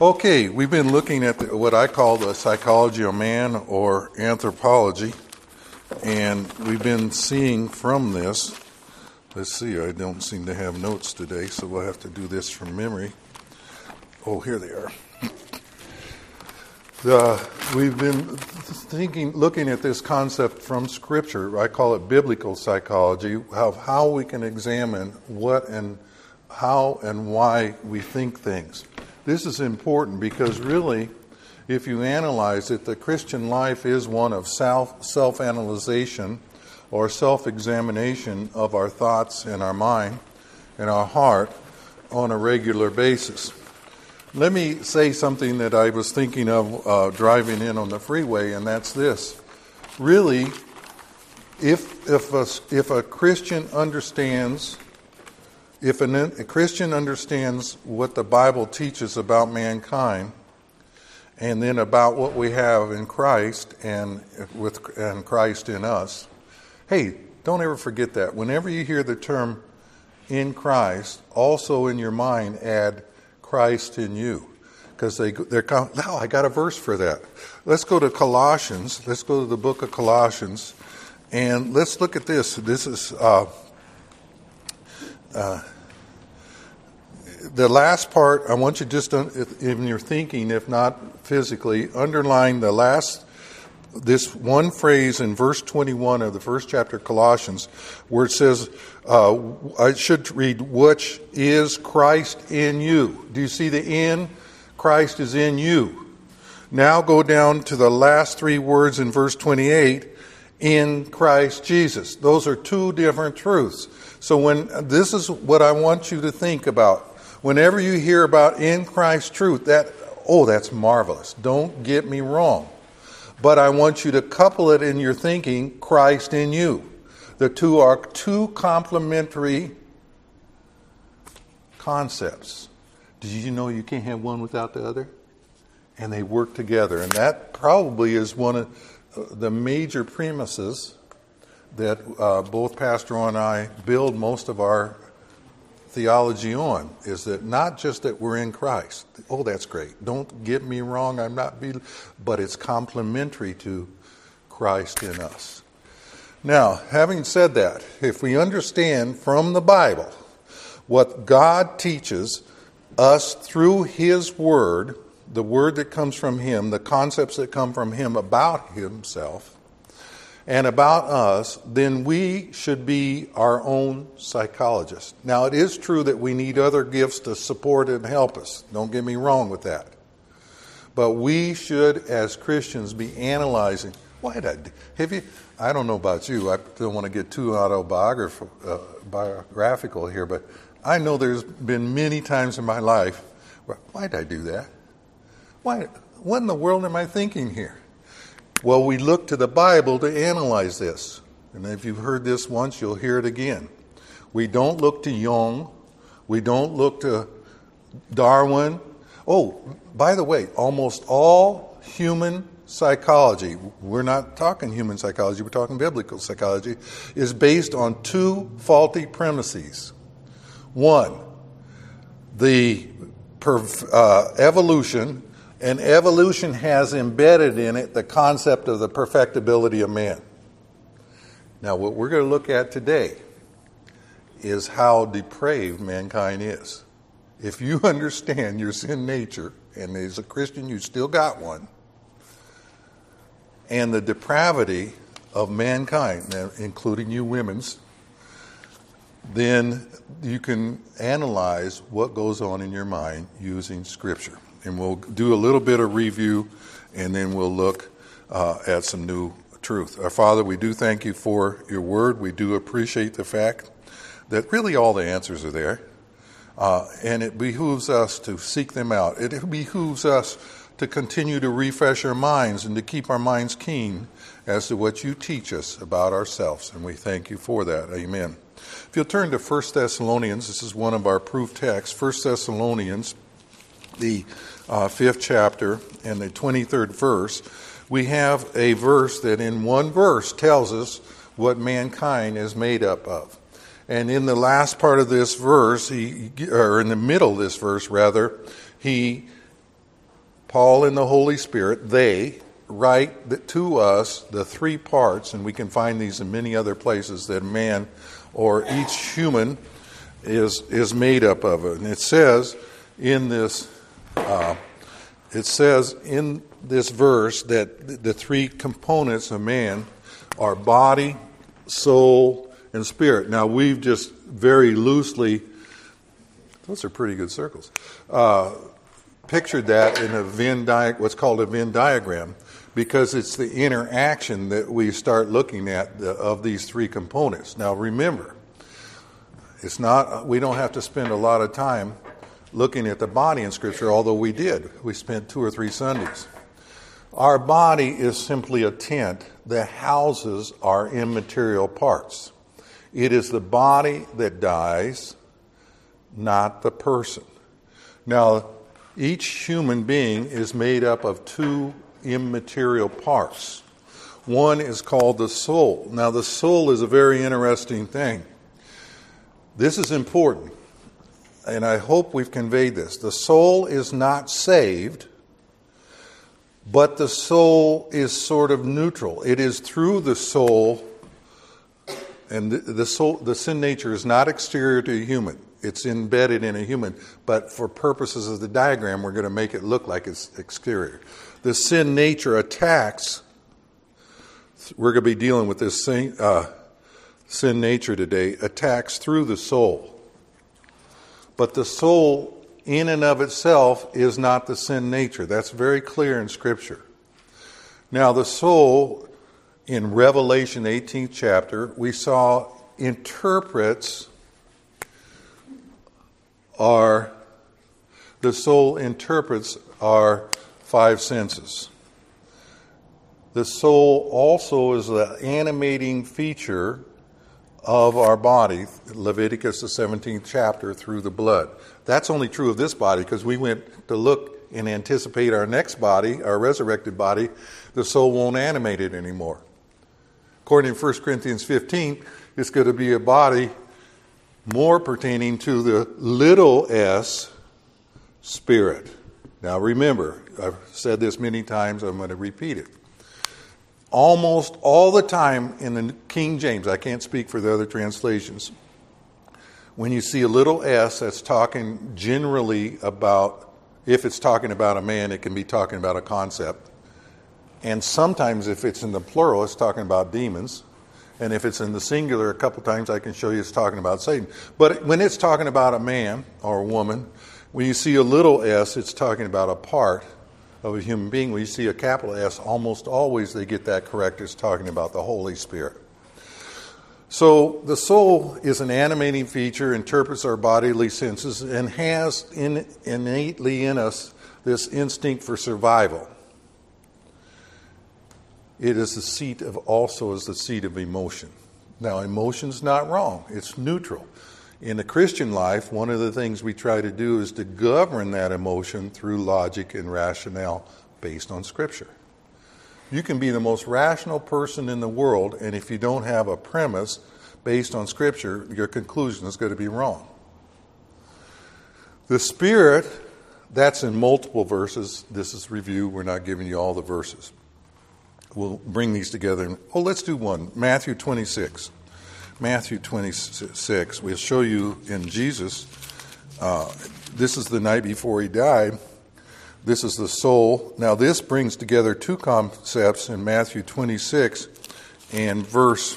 Okay, we've been looking at what I call the psychology of man or anthropology, and we've been seeing from this. Let's see, I don't seem to have notes today, so we'll have to do this from memory. Oh, here they are. We've been looking at this concept from Scripture. I call it biblical psychology, of how we can examine what and how and why we think things. This is important because really, if you analyze it, the Christian life is one of self-analyzation or self-examination of our thoughts and our mind and our heart on a regular basis. Let me say something that I was thinking of driving in on the freeway, and that's this. Really, if a Christian understands what the Bible teaches about mankind, and then about what we have in Christ and Christ in us, hey, don't ever forget that. Whenever you hear the term in Christ, also in your mind add Christ in you, because now I got a verse for that. Let's go to Colossians. Let's go to the book of Colossians, and let's look at this. This is the last part. I want you just in your thinking, if not physically, underline this one phrase in verse 21 of the first chapter of Colossians, where it says, I should read, which is Christ in you. Do you see the in? Christ is in you. Now go down to the last three words in verse 28, in Christ Jesus. Those are two different truths. So this is what I want you to think about. Whenever you hear about in Christ truth, that's marvelous. Don't get me wrong. But I want you to couple it in your thinking, Christ in you. The two are two complementary concepts. Did you know you can't have one without the other? And they work together. And that probably is one of the major premises that both Pastor and I build most of our theology on, is that not just that we're in Christ. Oh, that's great. Don't get me wrong, but it's complementary to Christ in us. Now, having said that, if we understand from the Bible what God teaches us through His Word, the Word that comes from Him, the concepts that come from Him about Himself and about us, then we should be our own psychologists. Now, it is true that we need other gifts to support and help us. Don't get me wrong with that. But we should, as Christians, be analyzing, I don't know about you, I don't want to get too biographical here, but I know there's been many times in my life where, why did I do that? What in the world am I thinking here? Well, we look to the Bible to analyze this. And if you've heard this once, you'll hear it again. We don't look to Jung. We don't look to Darwin. Oh, by the way, almost all human psychology, we're not talking human psychology, we're talking biblical psychology, is based on two faulty premises. One, the evolution. And evolution has embedded in it the concept of the perfectibility of man. Now, what we're going to look at today is how depraved mankind is. If you understand your sin nature, and as a Christian you still got one, and the depravity of mankind, including you women's, then you can analyze what goes on in your mind using Scripture. And we'll do a little bit of review, and then we'll look at some new truth. Our Father, we do thank you for your word. We do appreciate the fact that really all the answers are there. And it behooves us to seek them out. It behooves us to continue to refresh our minds and to keep our minds keen as to what you teach us about ourselves. And we thank you for that. Amen. If you'll turn to 1 Thessalonians, this is one of our proof texts, 1 Thessalonians, the 5th chapter and the 23rd verse, we have a verse that in one verse tells us what mankind is made up of. And in the last part of this verse, or in the middle of this verse rather, he Paul and the Holy Spirit, they write to us the three parts, and we can find these in many other places, that man or each human is made up of it. And it says in this verse that the three components of man are body, soul, and spirit. Now we've just very loosely, those are pretty good circles, pictured that in what's called a Venn diagram, because it's the interaction that we start looking at of these three components. Now remember, we don't have to spend a lot of time looking at the body in Scripture, although we did. We spent 2 or 3 Sundays. Our body is simply a tent that houses our immaterial parts. It is the body that dies, not the person. Now, each human being is made up of 2 immaterial parts. One is called the soul. Now, the soul is a very interesting thing. This is important, and I hope we've conveyed this. The soul is not saved, but the soul is sort of neutral. It is through the soul, and the sin nature is not exterior to a human. It's embedded in a human, but for purposes of the diagram, we're going to make it look like it's exterior. The sin nature attacks, we're going to be dealing with this sin nature today, attacks through the soul. But the soul in and of itself is not the sin nature. That's very clear in Scripture. Now the soul, in Revelation 18th chapter, we saw interprets our 5 senses. The soul also is the animating feature of our body, Leviticus the 17th chapter, through the blood. That's only true of this body because we went to look and anticipate our next body, our resurrected body. The soul won't animate it anymore. According to 1 Corinthians 15, it's going to be a body more pertaining to the little s, spirit. Now remember, I've said this many times, I'm going to repeat it. Almost all the time in the King James, I can't speak for the other translations, when you see a little s, that's talking generally about, if it's talking about a man, it can be talking about a concept. And sometimes if it's in the plural, it's talking about demons. And if it's in the singular, a couple times I can show you it's talking about Satan. But when it's talking about a man or a woman, when you see a little s, it's talking about a part of a human being. When you see a capital S, almost always they get that correct. It's talking about the Holy Spirit. So the soul is an animating feature, interprets our bodily senses, and has innately in us this instinct for survival. It is the seat of emotion. Now, emotion's not wrong. It's neutral. In the Christian life, one of the things we try to do is to govern that emotion through logic and rationale based on Scripture. You can be the most rational person in the world, and if you don't have a premise based on Scripture, your conclusion is going to be wrong. The Spirit, that's in multiple verses. This is review. We're not giving you all the verses. We'll bring these together. Let's do one. Matthew 26. Matthew 26. We'll show you in Jesus. This is the night before he died. This is the soul. Now this brings together 2 concepts in Matthew 26 and verse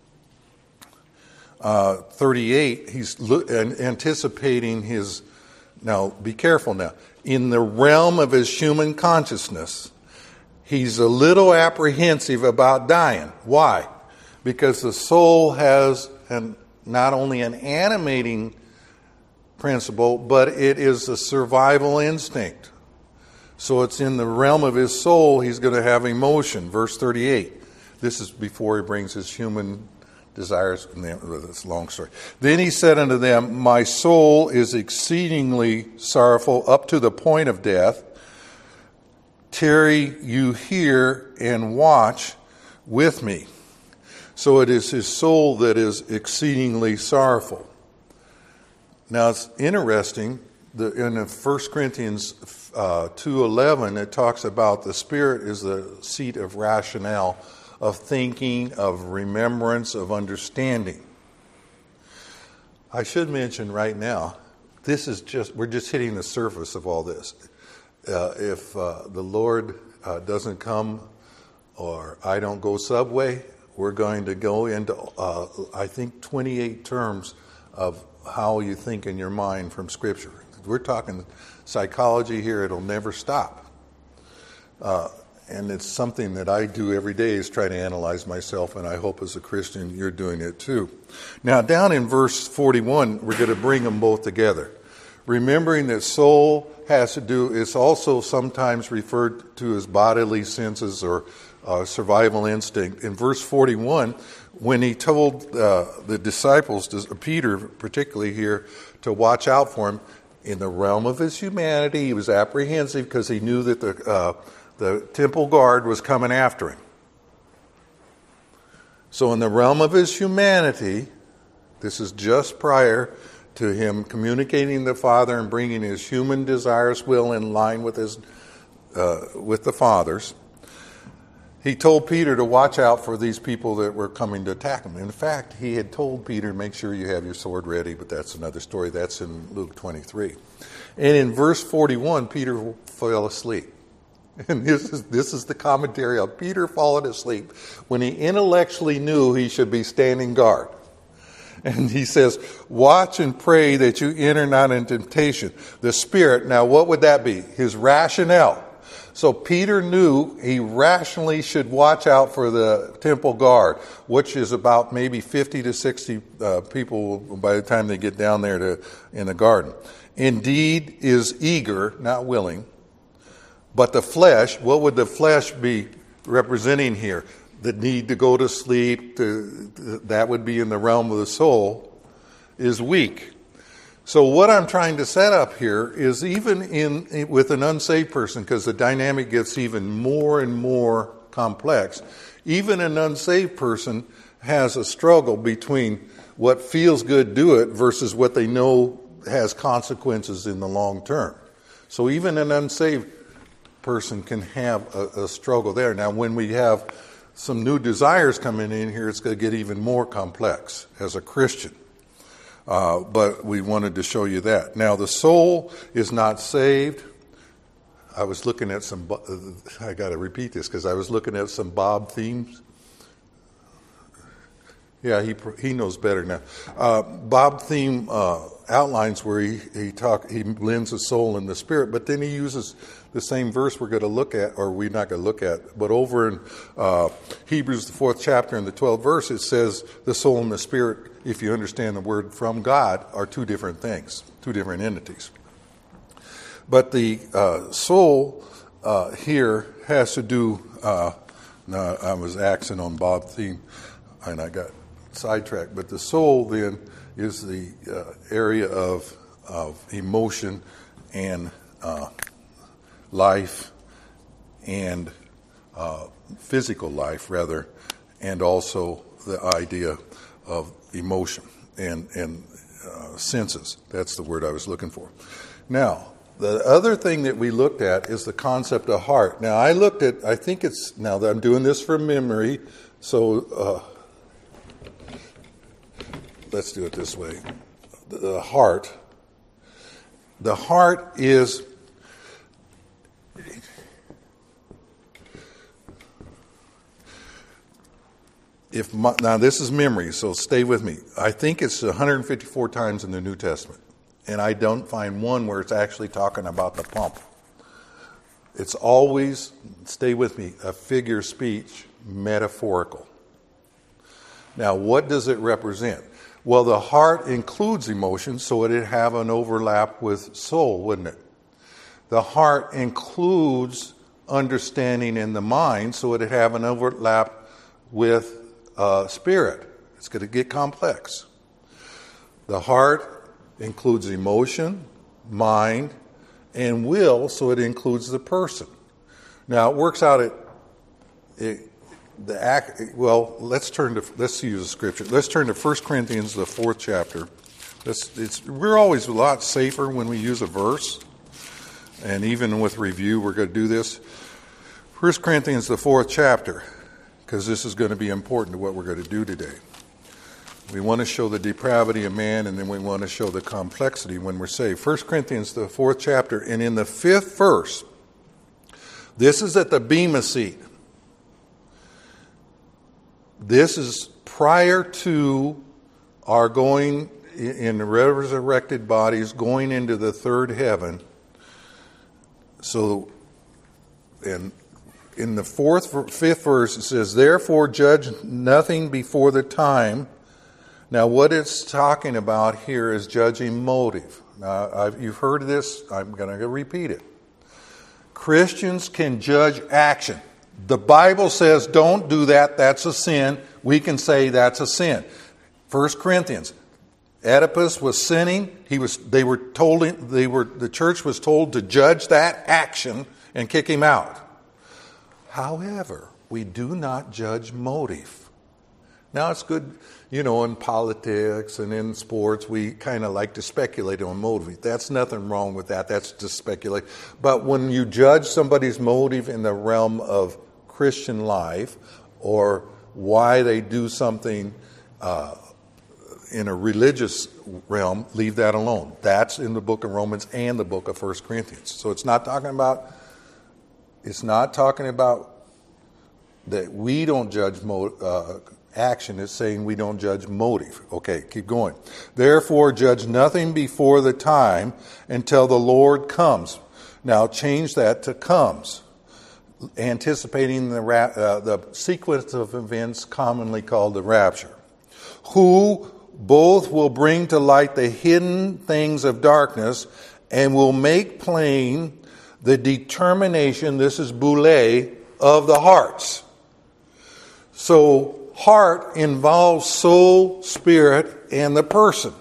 38. He's anticipating his, now be careful now, in the realm of his human consciousness, he's a little apprehensive about dying. Why? Because the soul has not only an animating principle, but it is a survival instinct. So it's in the realm of his soul, he's going to have emotion. Verse 38. This is before he brings his human desires. It's a long story. Then he said unto them, my soul is exceedingly sorrowful up to the point of death. Tarry you here and watch with me. So it is his soul that is exceedingly sorrowful. Now it's interesting In 1 Corinthians 2:11, it talks about the Spirit is the seat of rationale, of thinking, of remembrance, of understanding. I should mention right now, we're just hitting the surface of all this. If the Lord doesn't come, or I don't go Subway, we're going to go into, I think, 28 terms of how you think in your mind from Scripture. We're talking psychology here. It'll never stop. And it's something that I do every day, is try to analyze myself, and I hope as a Christian you're doing it too. Now, down in verse 41, we're going to bring them both together. Remembering that soul is also sometimes referred to as bodily senses or survival instinct. In verse 41, when he told the disciples, Peter particularly here, to watch out for him, in the realm of his humanity, he was apprehensive because he knew that the temple guard was coming after him. So in the realm of his humanity, this is just prior to him communicating the Father and bringing his human desires will in line with the Father's. He told Peter to watch out for these people that were coming to attack him. In fact, he had told Peter, make sure you have your sword ready, but that's another story. That's in Luke 23. And in verse 41, Peter fell asleep. And this is the commentary of Peter falling asleep when he intellectually knew he should be standing guard. And he says, watch and pray that you enter not in temptation. The Spirit, now what would that be? His rationale. So Peter knew he rationally should watch out for the temple guard, which is about maybe 50 to 60 people by the time they get down there in the garden. Indeed is eager, not willing. But the flesh, what would the flesh be representing here? The need to go to sleep, that would be in the realm of the soul, is weak. So what I'm trying to set up here is even with an unsaved person, because the dynamic gets even more and more complex, even an unsaved person has a struggle between what feels good, do it, versus what they know has consequences in the long term. So even an unsaved person can have a struggle there. Now, when we have some new desires coming in here, it's going to get even more complex as a Christian. But we wanted to show you that. Now, the soul is not saved. I was looking at I got to repeat this because I was looking at some Bob themes. Yeah, he knows better now. Bob theme outlines where he blends the soul and the spirit, but then he uses the same verse we're going to look at, or we're not going to look at, but over in Hebrews, the 4th chapter and the 12th verse, it says the soul and the spirit, if you understand the word from God, are two different things, two different entities. But the soul here has to do, now I was axing on Bob theme, and I got sidetracked, but the soul then is the area of emotion and life and physical life, rather, and also the idea of emotion and senses. That's the word I was looking for. Now, the other thing that we looked at is the concept of heart. Now, now that I'm doing this from memory, so let's do it this way. The heart is now this is memory, so stay with me. I think it's 154 times in the New Testament, and I don't find one where it's actually talking about the pump. It's always, stay with me, a figure of speech, metaphorical. Now, what does it represent? Well, the heart includes emotions, so it'd have an overlap with soul, wouldn't it? The heart includes understanding in the mind, so it'd have an overlap with spirit. It's going to get complex. The heart includes emotion, mind, and will, so it includes the person. Now, it works out let's use a scripture. Let's turn to 1 Corinthians, the 4th chapter. We're always a lot safer when we use a verse. And even with review, we're going to do this. 1 Corinthians, the 4th chapter, because this is going to be important to what we're going to do today. We want to show the depravity of man, and then we want to show the complexity when we're saved. 1 Corinthians, the 4th chapter, and in the 5th verse, this is at the Bema seat. This is prior to our going in resurrected bodies, going into the third heaven. So, and in the 5th verse, it says, "Therefore judge nothing before the time." Now, what it's talking about here is judging motive. Now, you've heard this. I'm going to repeat it. Christians can judge action. The Bible says, don't do that. That's a sin. We can say that's a sin. 1 Corinthians. Oedipus was sinning. The church was told to judge that action and kick him out. However, we do not judge motive. Now, it's good, in politics and in sports, we kind of like to speculate on motive. That's nothing wrong with that. That's just speculation. But when you judge somebody's motive in the realm of Christian life, or why they do something in a religious realm, leave that alone. That's in the book of Romans and the book of 1 Corinthians. So it's not talking about that we don't judge action. Is saying we don't judge motive. Okay, keep going. "Therefore judge nothing before the time until the Lord comes." Now change that to comes, anticipating the sequence of events commonly called the rapture. "Who both will bring to light the hidden things of darkness and will make plain the determination," this is boule, "of the hearts." So heart involves soul, spirit, and the person.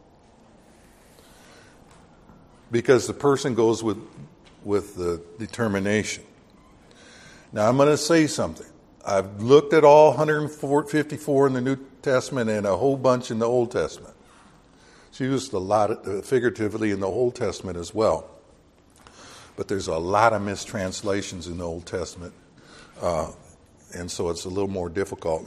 Because the person goes with the determination. Now I'm going to say something. I've looked at all 154 in the New Testament and a whole bunch in the Old Testament. It's used a lot figuratively in the Old Testament as well. But there's a lot of mistranslations in the Old Testament. And so it's a little more difficult.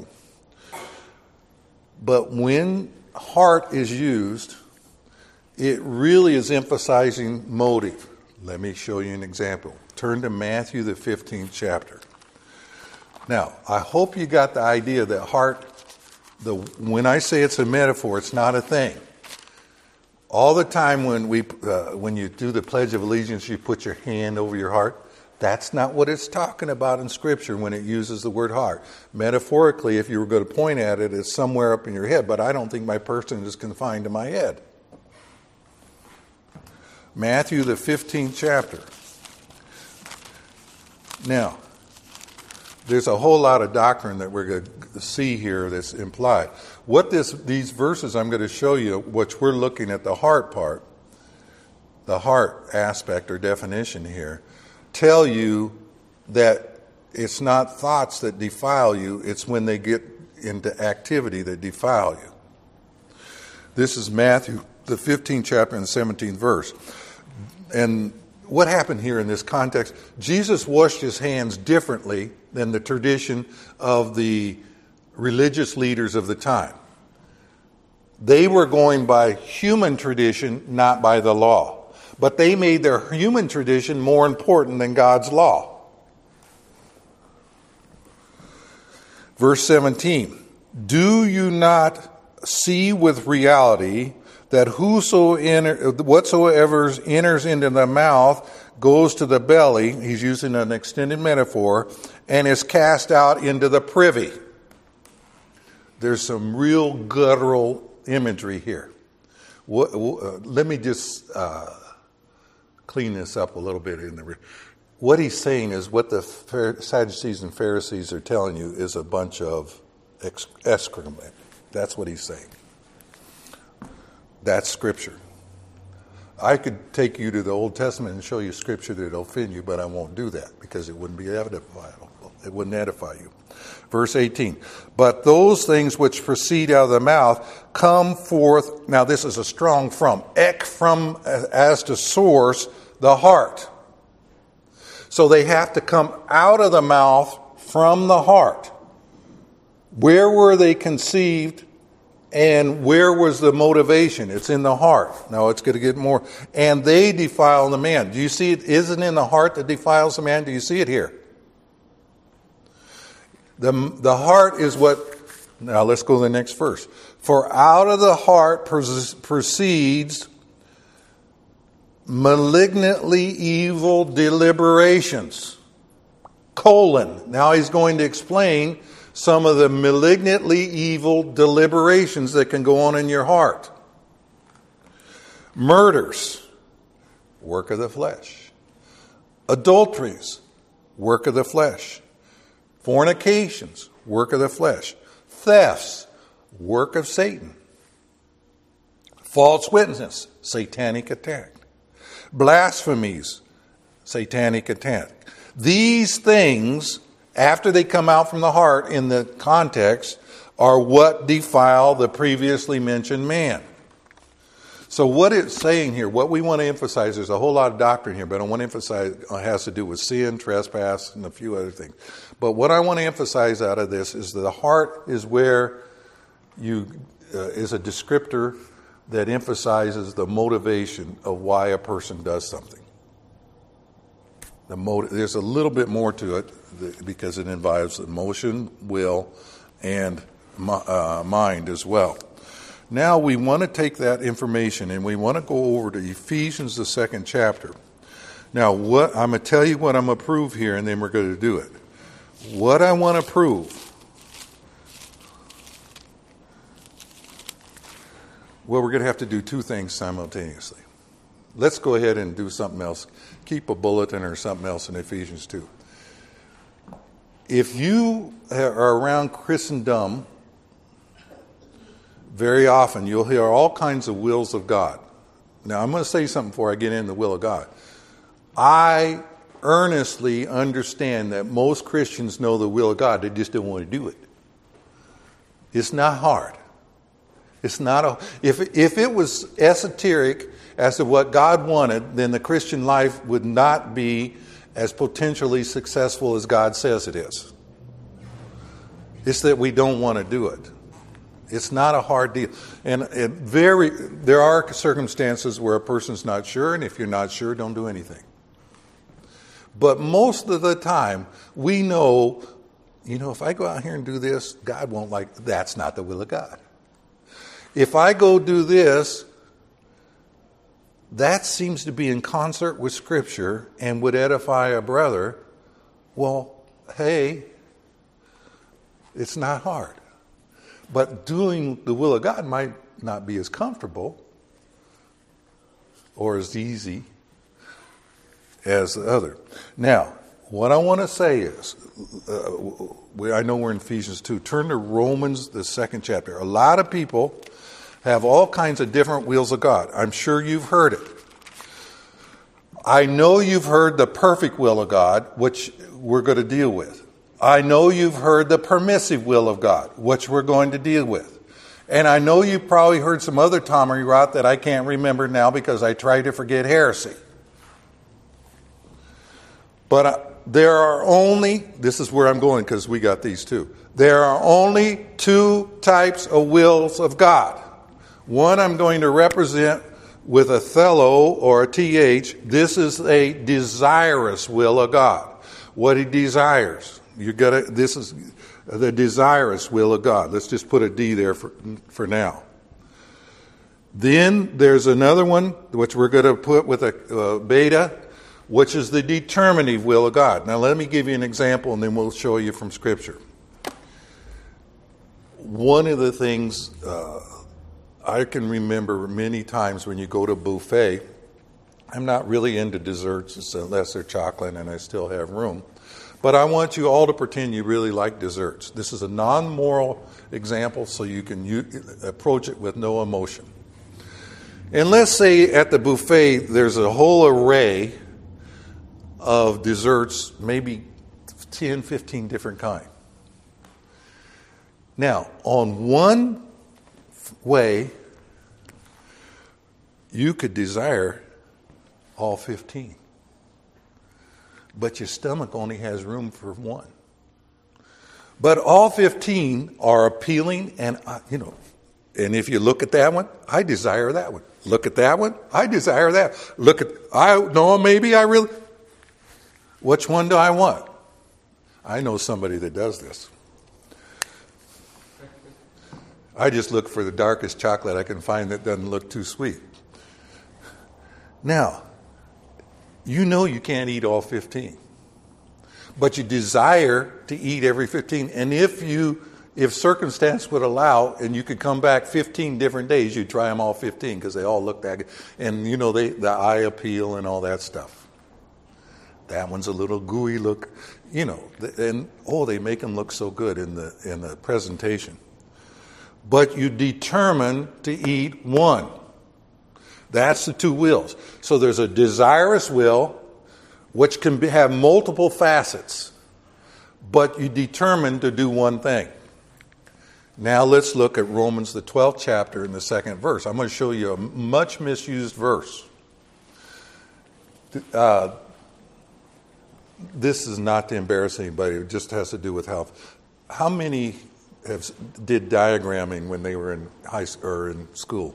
But when heart is used, it really is emphasizing motive. Let me show you an example. Turn to Matthew, the 15th chapter. Now, I hope you got the idea that heart, when I say it's a metaphor, it's not a thing. All the time when you do the Pledge of Allegiance, you put your hand over your heart. That's not what it's talking about in Scripture when it uses the word heart. Metaphorically, if you were going to point at it, it's somewhere up in your head, but I don't think my person is confined to my head. Matthew, the 15th chapter. Now, there's a whole lot of doctrine that we're going to see here that's implied. What these verses I'm going to show you, which we're looking at the heart part, the heart aspect or definition here, tell you that it's not thoughts that defile you, it's when they get into activity that defile you. This is Matthew, the 15th chapter and the 17th verse. And what happened here in this context? Jesus washed his hands differently than the tradition of the religious leaders of the time. They were going by human tradition, not by the law. But they made their human tradition more important than God's law. Verse 17, "Do you not see with reality that whatsoever enters into the mouth goes to the belly," he's using an extended metaphor, "and is cast out into the privy." There's some real guttural imagery here. Let me just clean this up a little bit. What he's saying is what the Sadducees and Pharisees are telling you is a bunch of excrement. That's what he's saying. That's Scripture. I could take you to the Old Testament and show you scripture that will offend you, but I won't do that because it wouldn't be edifiable. It wouldn't edify you. Verse 18, but those things which proceed out of the mouth come forth. Now this is a strong from. Ek from as to source, the heart. So they have to come out of the mouth from the heart. Where were they conceived and where was the motivation? It's in the heart. Now it's going to get more. And they defile the man. Do you see it isn't in the heart that defiles the man? Do you see it here? The heart is what, now let's go to the next verse. For out of the heart proceeds malignantly evil deliberations. Now he's going to explain some of the malignantly evil deliberations that can go on in your heart. Murders, work of the flesh. Adulteries, work of the flesh. Fornications, work of the flesh. Thefts, work of Satan. False witness, satanic attack. Blasphemies, satanic attack. These things, after they come out from the heart in the context, are what defile the previously mentioned man. So what it's saying here, what we want to emphasize, there's a whole lot of doctrine here, but I want to emphasize it has to do with sin, trespass, and a few other things. But what I want to emphasize out of this is that the heart is where is a descriptor that emphasizes the motivation of why a person does something. There's a little bit more to it because it involves emotion, will, and mind as well. Now we want to take that information and we want to go over to Ephesians, the 2nd chapter. Now I'm going to tell you what I'm going to prove here, and then we're going to do it. What I want to prove, well, we're going to have to do two things simultaneously. Let's go ahead and do something else. Keep a bulletin or something else in Ephesians 2. If you are around Christendom, very often you'll hear all kinds of wills of God. Now, I'm going to say something before I get into the will of God. I earnestly understand that most Christians know the will of God. They just don't want to do it. It's not hard. It's not if it was esoteric as to what God wanted, then the Christian life would not be as potentially successful as God says it is. It's that we don't want to do it. It's not a hard deal. And there are circumstances where a person's not sure, and if you're not sure, don't do anything. But most of the time, we know, if I go out here and do this, God won't like, that's not the will of God. If I go do this, that seems to be in concert with Scripture and would edify a brother. Well, hey, it's not hard. But doing the will of God might not be as comfortable or as easy as the other. Now, what I want to say is, I know we're in Ephesians 2. Turn to Romans, the 2nd chapter. A lot of people have all kinds of different wills of God. I'm sure you've heard it. I know you've heard the perfect will of God, which we're going to deal with. I know you've heard the permissive will of God, which we're going to deal with. And I know you've probably heard some other tommy rot that I can't remember now because I try to forget heresy. But there are only, this is where I'm going because we got these two. There are only two types of wills of God. One I'm going to represent with a thello or a th. This is a desirous will of God. What he desires. This is the desirous will of God. Let's just put a D there for now. Then there's another one, which we're going to put with a beta, which is the determinative will of God. Now let me give you an example and then we'll show you from Scripture. One of the things I can remember many times when you go to a buffet, I'm not really into desserts unless they're chocolate and I still have room. But I want you all to pretend you really like desserts. This is a non-moral example so you can approach it with no emotion. And let's say at the buffet there's a whole array of desserts, maybe 10, 15 different kinds. Now, on one way, you could desire all 15. But your stomach only has room for one. But all 15 are appealing, and and if you look at that one, I desire that one. Look at that one, I desire that. Which one do I want? I know somebody that does this. I just look for the darkest chocolate I can find that doesn't look too sweet. Now, you can't eat all 15. But you desire to eat every 15. And if circumstance would allow, and you could come back 15 different days, you'd try them all 15 because they all look that good. And the eye appeal and all that stuff. That one's a little gooey look, and they make them look so good in the presentation. But you determine to eat one. That's the two wills. So there's a desirous will, which can have multiple facets, but you determine to do one thing. Now let's look at Romans, the 12th chapter, and the 2nd verse. I'm going to show you a much misused verse. This is not to embarrass anybody. It just has to do with how many did diagramming when they were in high school or in school.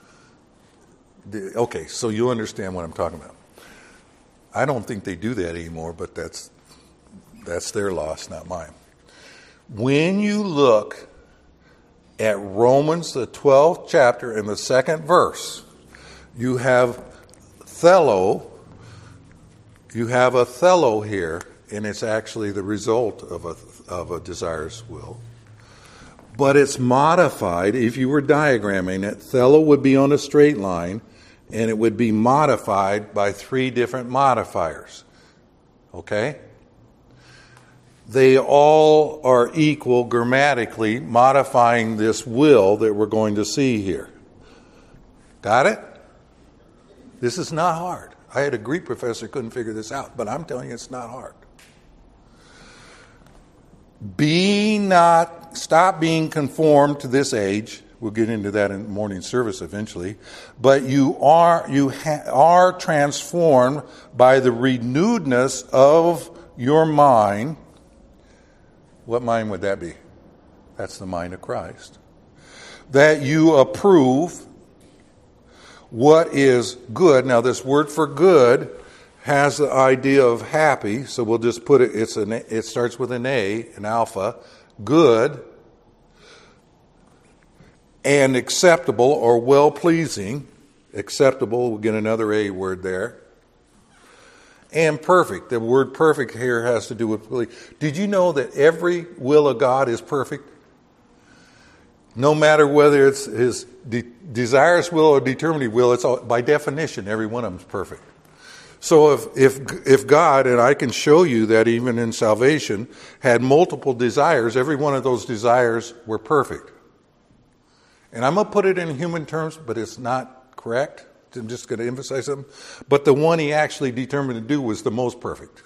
Okay, so you understand what I'm talking about. I don't think they do that anymore, but that's their loss, not mine. When you look at Romans, the 12th chapter and the 2nd verse, you have Thelo. You have a Thelo here, and it's actually the result of a desirous will. But it's modified. If you were diagramming it, Thelo would be on a straight line, and it would be modified by 3 different modifiers. Okay? They all are equal grammatically, modifying this will that we're going to see here. Got it? This is not hard. I had a Greek professor who couldn't figure this out, but I'm telling you it's not hard. Stop being conformed to this age. We'll get into that in morning service eventually. But you are transformed by the renewedness of your mind. What mind would that be? That's the mind of Christ. That you approve what is good. Now, this word for good has the idea of happy, so we'll just put it. It starts with an A, an alpha. Good and acceptable or well-pleasing. Acceptable, we'll get another A word there. And perfect. The word perfect here has to do with belief. Did you know that every will of God is perfect? No matter whether it's his desirous will or determinative will, it's all, by definition, every one of them is perfect. So if God, and I can show you that even in salvation, had multiple desires, every one of those desires were perfect. And I'm going to put it in human terms, but it's not correct. I'm just going to emphasize something. But the one he actually determined to do was the most perfect.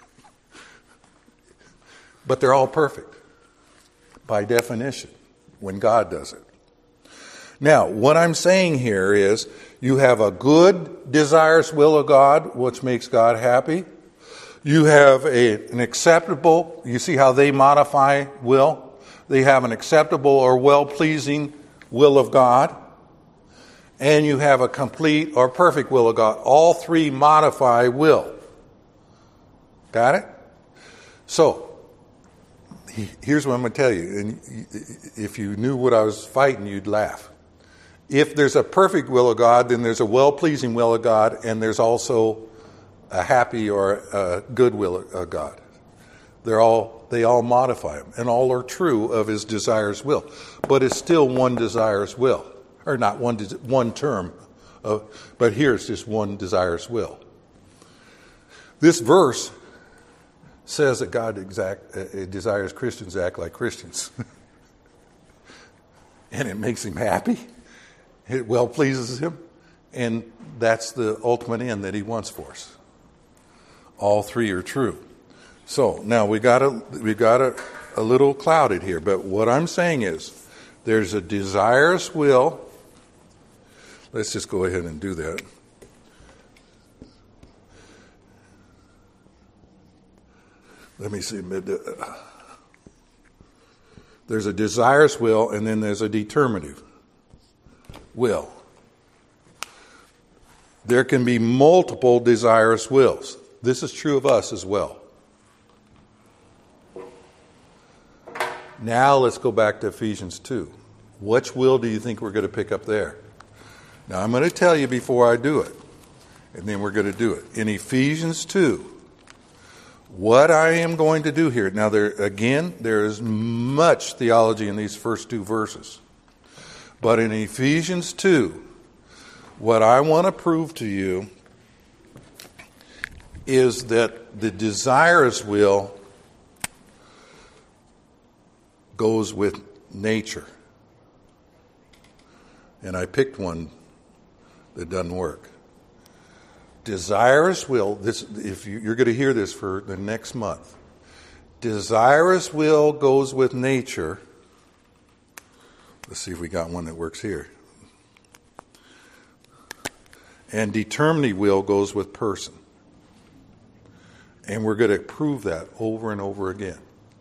But they're all perfect by definition when God does it. Now, what I'm saying here is you have a good, desirous will of God, which makes God happy. You have an acceptable, you see how they modify will? They have an acceptable or well-pleasing will of God. And you have a complete or perfect will of God. All 3 modify will. Got it? So, here's what I'm going to tell you. And if you knew what I was fighting, you'd laugh. If there's a perfect will of God, then there's a well-pleasing will of God, and there's also a happy or a good will of God. They all modify him, and all are true of his desirous will. But it's still one desirous will. Or not one term, but here's just one desirous will. This verse says that God desires Christians to act like Christians. And it makes him happy. It well pleases him. And that's the ultimate end that he wants for us. All three are true. So now we got a little clouded here, but what I'm saying is there's a desirous will. Let's just go ahead and do that. Let me see. There's a desirous will, and then there's a determinative will. There can be multiple desirous wills. This is true of us as well. Now let's go back to Ephesians 2. Which will do you think we're going to pick up there? Now I'm going to tell you before I do it, and then we're going to do it. In Ephesians 2, what I am going to do here, now there is much theology in these first two verses. But in Ephesians 2, what I want to prove to you is that the desirous will goes with nature. And I picked one that doesn't work. Desirous will, you're going to hear this for the next month. Desirous will goes with nature. Let's see if we got one that works here. And determinative will goes with person. And we're going to prove that over and over again.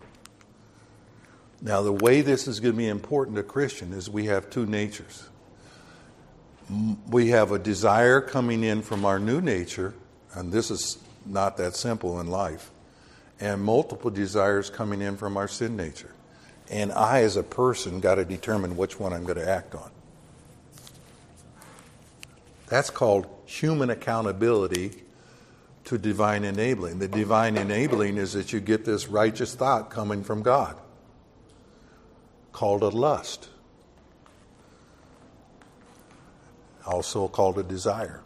Now, the way this is going to be important to a Christian is we have two natures. We have a desire coming in from our new nature, and this is not that simple in life, and multiple desires coming in from our sin nature. And I, as a person, got to determine which one I'm going to act on. That's called human accountability to divine enabling. The divine enabling is that you get this righteous thought coming from God, called a lust, also called a desire.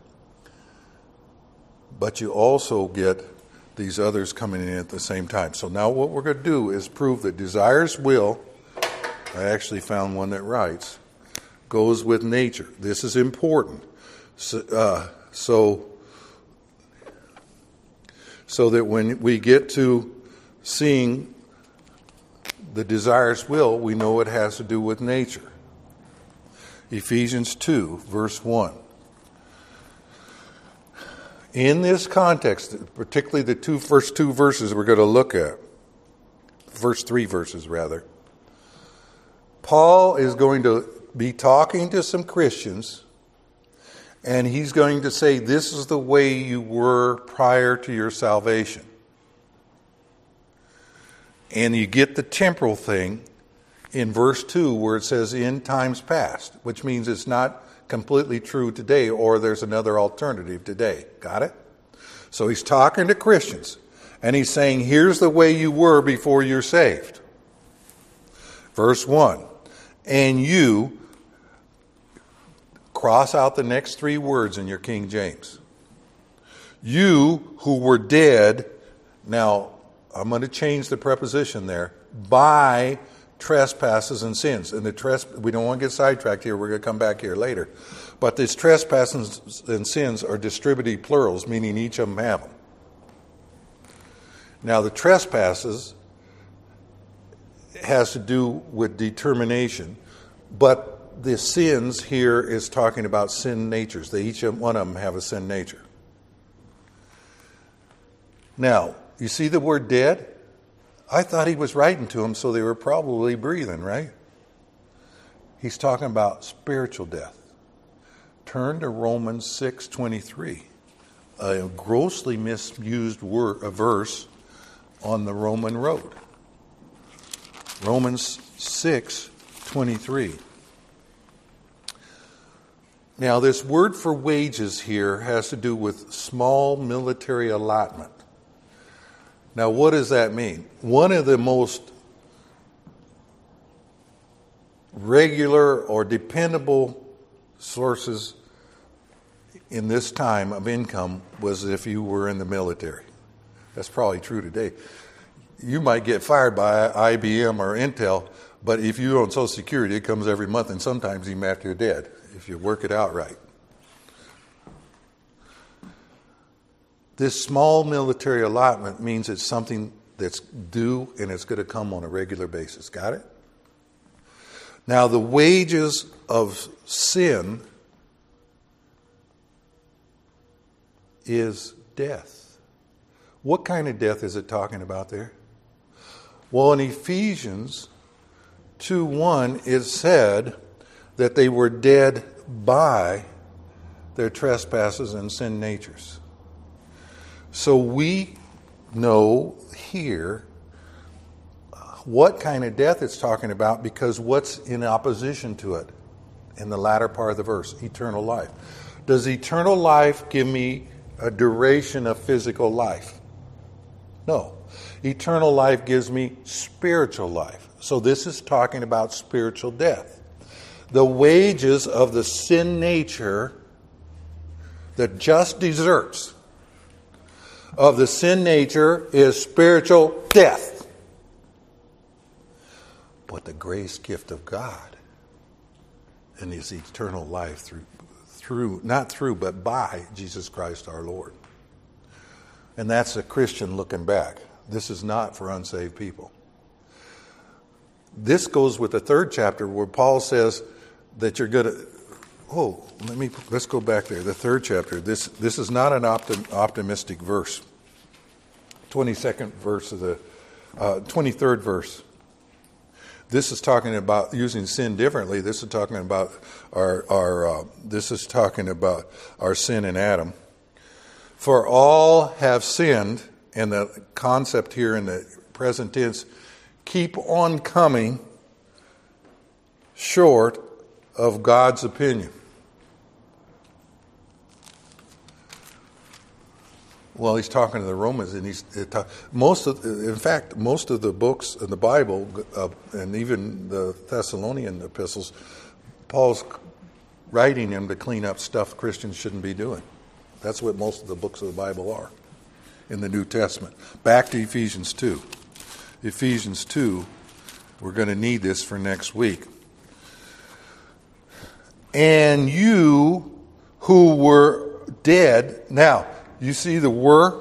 But you also get these others coming in at the same time. So now what we're going to do is prove that desires will, I actually found one that writes, goes with nature. This is important. So that when we get to seeing the desirous will, we know it has to do with nature. Ephesians 2, verse 1. In this context, particularly the first two verses we're going to look at, first three verses rather, Paul is going to be talking to some Christians, and he's going to say, this is the way you were prior to your salvation. And you get the temporal thing in verse 2 where it says in times past, which means it's not completely true today, or there's another alternative today. Got it? So he's talking to Christians, and he's saying, here's the way you were before you're saved. Verse 1, and you, cross out the next three words in your King James. You who were dead, now I'm going to change the preposition there, by trespasses and sins. And we don't want to get sidetracked here. We're going to come back here later. But these trespasses and sins are distributive plurals, meaning each of them have them. Now, the trespasses has to do with determination, but the sins here is talking about sin natures. Each one of them have a sin nature. Now, you see the word dead? I thought he was writing to them, so they were probably breathing, right? He's talking about spiritual death. Turn to Romans 6:23, a grossly misused verse on the Roman road. Romans 6:23. Now, this word for wages here has to do with small military allotment. Now, what does that mean? One of the most regular or dependable sources in this time of income was if you were in the military. That's probably true today. You might get fired by IBM or Intel, but if you're on Social Security, it comes every month, and sometimes even after you're dead, if you work it out right. This small military allotment means it's something that's due and it's going to come on a regular basis. Got it? Now, the wages of sin is death. What kind of death is it talking about there? Well, in Ephesians 2:1, it said that they were dead by their trespasses and sin natures. So we know here what kind of death it's talking about, because what's in opposition to it in the latter part of the verse? Eternal life. Does eternal life give me a duration of physical life? No. Eternal life gives me spiritual life. So this is talking about spiritual death. The wages of the sin nature, the just deserts of the sin nature, is spiritual death. But the grace gift of God and His eternal life but by Jesus Christ our Lord. And that's a Christian looking back. This is not for unsaved people. This goes with the third chapter where Paul says that you're going to... let's go back there. The third chapter. This is not an optimistic verse. 22nd verse of the 23rd verse. This is talking about using sin differently. This is talking about our sin in Adam. For all have sinned, and the concept here in the present tense, keep on coming short of God's opinion. Well, he's talking to the Romans, and most of the books in the Bible, and even the Thessalonian epistles, Paul's writing them to clean up stuff Christians shouldn't be doing. That's what most of the books of the Bible are in the New Testament. Back to Ephesians 2. Ephesians 2, we're going to need this for next week. And you who were dead... Now, you see the were?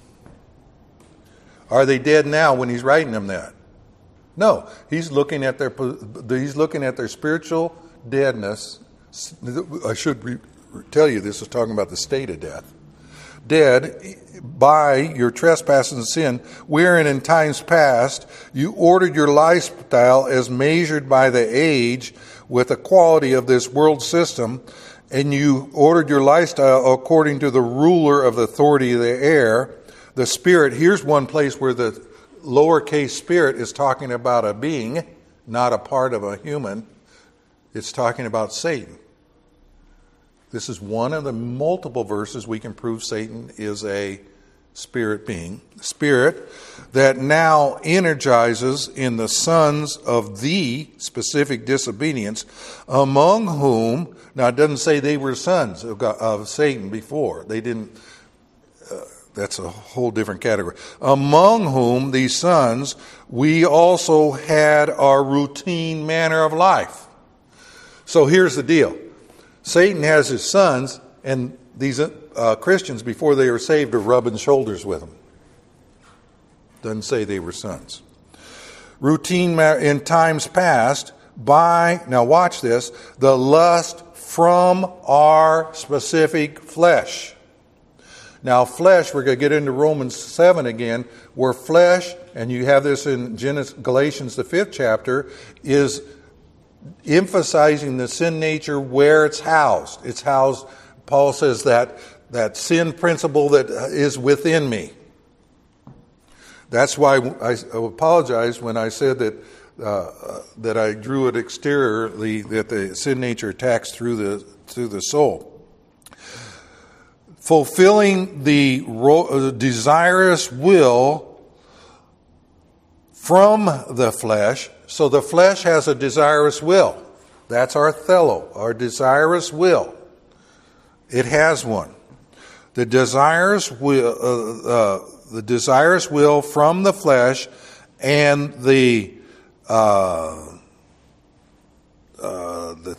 Are they dead now when he's writing them that? No. He's looking at their spiritual deadness. I should tell you, this is talking about the state of death. Dead by your trespasses and sin, wherein in times past you ordered your lifestyle as measured by the age with the quality of this world system, and you ordered your lifestyle according to the ruler of the authority of the air, the spirit. Here's one place where the lowercase spirit is talking about a being, not a part of a human. It's talking about Satan. This is one of the multiple verses we can prove Satan is a spirit being. Spirit that now energizes in the sons of the specific disobedience, among whom, now it doesn't say they were sons of Satan before. They didn't, that's a whole different category. Among whom, these sons, we also had our routine manner of life. So here's the deal. Satan has his sons, and these Christians, before they were saved, are rubbing shoulders with them. Doesn't say they were sons. Routine in times past by, now watch this, the lust from our specific flesh. Now flesh, we're going to get into Romans 7 again, where flesh, and you have this in Galatians the 5th chapter, is emphasizing the sin nature where it's housed. It's housed, Paul says, that sin principle that is within me. That's why I apologize when I said that I drew it exteriorly, that the sin nature attacks through the soul. Fulfilling the desirous will from the flesh. So the flesh has a desirous will. That's our thelo, our desirous will. It has one. The desirous will from the flesh, and the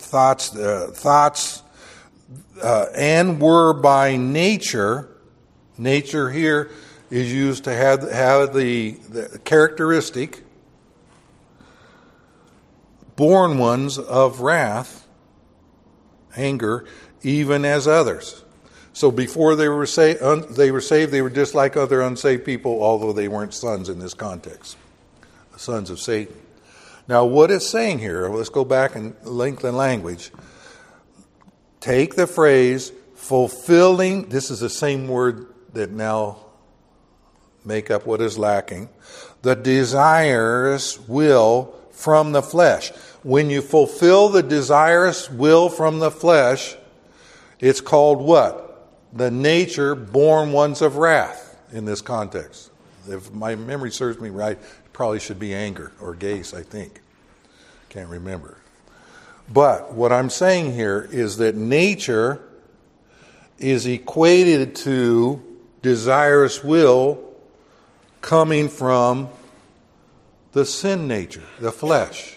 thoughts, and were by nature Nature here is used to have the characteristic, born ones of wrath, anger, even as others. So before they were saved, they were just like other unsaved people, although they weren't sons in this context, sons of Satan. Now, what it's saying here, let's go back and lengthen language. Take the phrase fulfilling, this is the same word that now make up what is lacking, the desirous will from the flesh. When you fulfill the desirous will from the flesh, it's called what? The nature born ones of wrath in this context. If my memory serves me right, it probably should be anger or gaze, I think. Can't remember. But what I'm saying here is that nature is equated to desirous will coming from the sin nature, the flesh.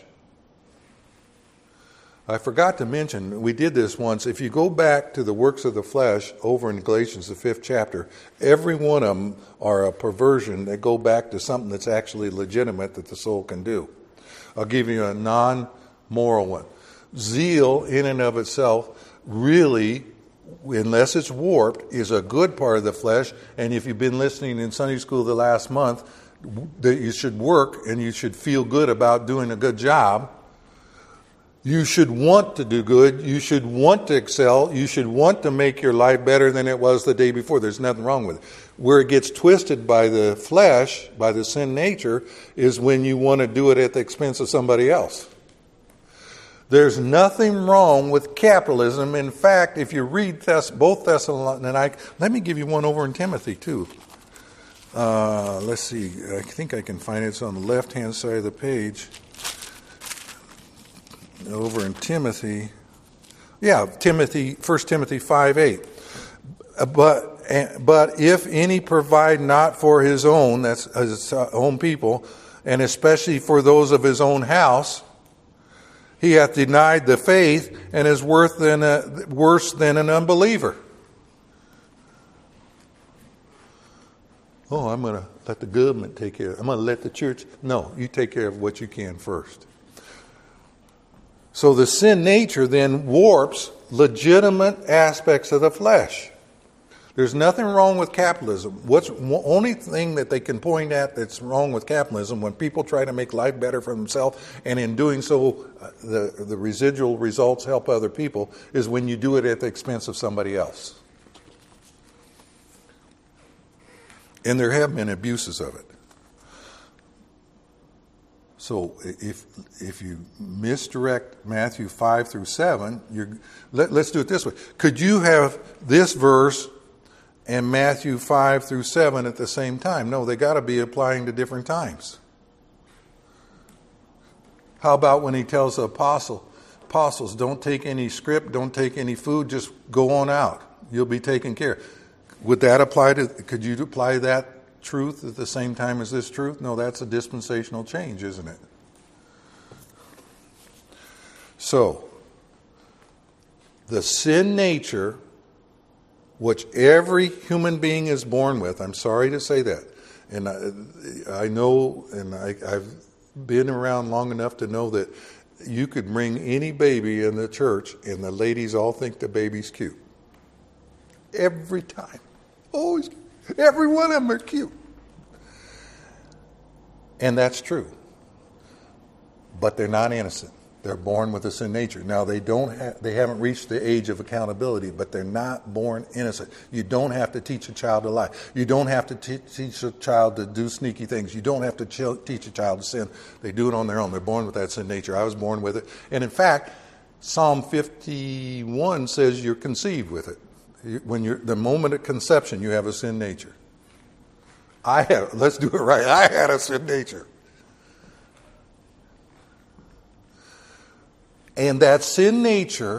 I forgot to mention, we did this once. If you go back to the works of the flesh over in Galatians, the 5th chapter, every one of them are a perversion that go back to something that's actually legitimate that the soul can do. I'll give you a non-moral one. Zeal, in and of itself, really, unless it's warped, is a good part of the flesh. And if you've been listening in Sunday school the last month, that you should work and you should feel good about doing a good job. You should want to do good. You should want to excel. You should want to make your life better than it was the day before. There's nothing wrong with it. Where it gets twisted by the flesh, by the sin nature, is when you want to do it at the expense of somebody else. There's nothing wrong with capitalism. In fact, if you read both Thessalonians, let me give you one over in Timothy too. Let's see. I think I can find it. It's on the left-hand side of the page. Over in Timothy. Yeah, 1 Timothy 5:8. But if any provide not for his own, that's his own people, and especially for those of his own house, he hath denied the faith and is worse than an unbeliever. Oh, I'm going to let the government take care of it. I'm going to let the church. No, you take care of what you can first. So the sin nature then warps legitimate aspects of the flesh. There's nothing wrong with capitalism. What's the only thing that they can point at that's wrong with capitalism, when people try to make life better for themselves, and in doing so, the residual results help other people, is when you do it at the expense of somebody else. And there have been abuses of it. So if you misdirect Matthew 5 through 7, let's do it this way. Could you have this verse and Matthew 5 through 7 at the same time? No, they got to be applying to different times. How about when he tells the apostles, don't take any script, don't take any food, just go on out. You'll be taken care of. Would that apply could you apply that truth at the same time as this truth? No, that's a dispensational change, isn't it? So, the sin nature, which every human being is born with, I'm sorry to say that, and I know, and I've been around long enough to know that you could bring any baby in the church and the ladies all think the baby's cute. Every time. Oh, every one of them are cute. And that's true. But they're not innocent. They're born with a sin nature. Now, they haven't reached the age of accountability, but they're not born innocent. You don't have to teach a child to lie. You don't have to teach a child to do sneaky things. You don't have to teach a child to sin. They do it on their own. They're born with that sin nature. I was born with it. And in fact, Psalm 51 says you're conceived with it. The moment of conception, you have a sin nature. Let's do it right. I had a sin nature. And that sin nature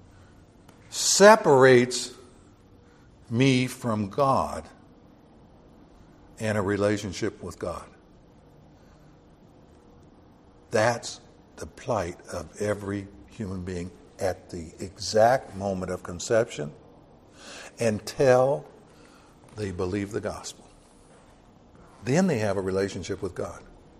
separates me from God and a relationship with God. That's the plight of every human being at the exact moment of conception until they believe the gospel. Then they have a relationship with God.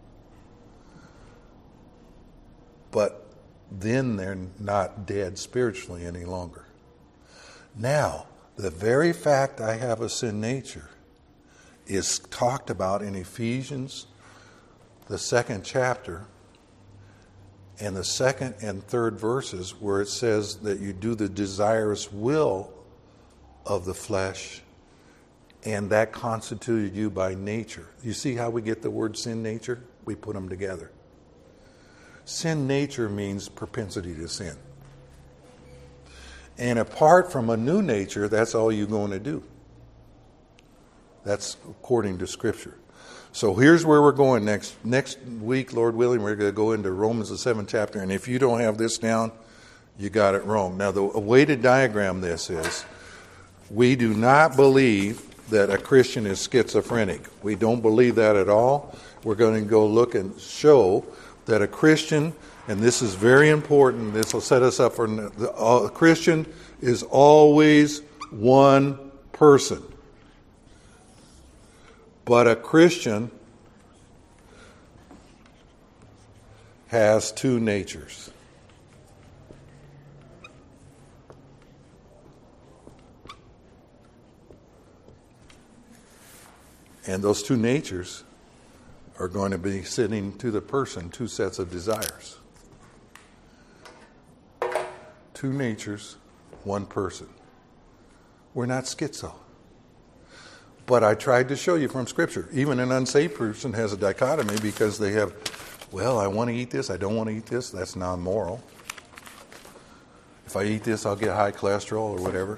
But then they're not dead spiritually any longer. Now, the very fact I have a sin nature is talked about in Ephesians, the 2nd chapter, and the 2nd and 3rd verses, where it says that you do the desirous will of the flesh, and that constituted you by nature. You see how we get the word sin nature? We put them together. Sin nature means propensity to sin. And apart from a new nature, that's all you're going to do. That's according to Scripture. So here's where we're going next week, Lord willing. We're going to go into Romans the 7th chapter. And if you don't have this down, you got it wrong. Now, the way to diagram this is, we do not believe that a Christian is schizophrenic. We don't believe that at all. We're going to go look and show that a Christian, and this is very important, this will set us up for, a Christian is always one person. But a Christian has two natures. And those two natures are going to be sitting to the person, two sets of desires. Two natures, one person. We're not schizo. But I tried to show you from Scripture, even an unsaved person has a dichotomy because they have, well, I want to eat this, I don't want to eat this, that's non-moral. If I eat this, I'll get high cholesterol or whatever.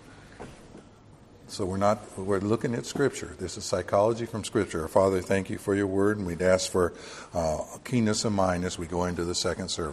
So we're looking at Scripture. This is psychology from Scripture. Our Father, thank you for your word, and we'd ask for keenness of mind as we go into the second service.